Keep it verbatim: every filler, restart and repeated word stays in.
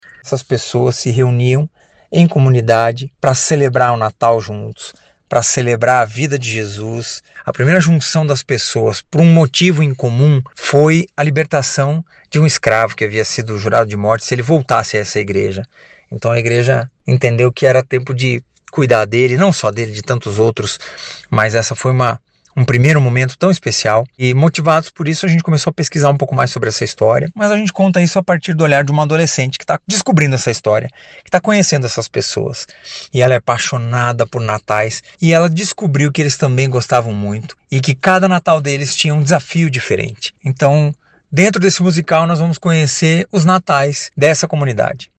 Essas pessoas se reuniam em comunidade para celebrar o Natal juntos, para celebrar a vida de Jesus. A primeira junção das pessoas por um motivo em comum foi a libertação de um escravo que havia sido jurado de morte se ele voltasse a essa igreja. Então a igreja entendeu que era tempo de cuidar dele, não só dele, de tantos outros, mas essa foi uma um primeiro momento tão especial, e motivados por isso a gente começou a pesquisar um pouco mais sobre essa história, mas a gente conta isso a partir do olhar de uma adolescente que está descobrindo essa história, que está conhecendo essas pessoas, e ela é apaixonada por natais, e ela descobriu que eles também gostavam muito, e que cada Natal deles tinha um desafio diferente. Então, dentro desse musical nós vamos conhecer os natais dessa comunidade.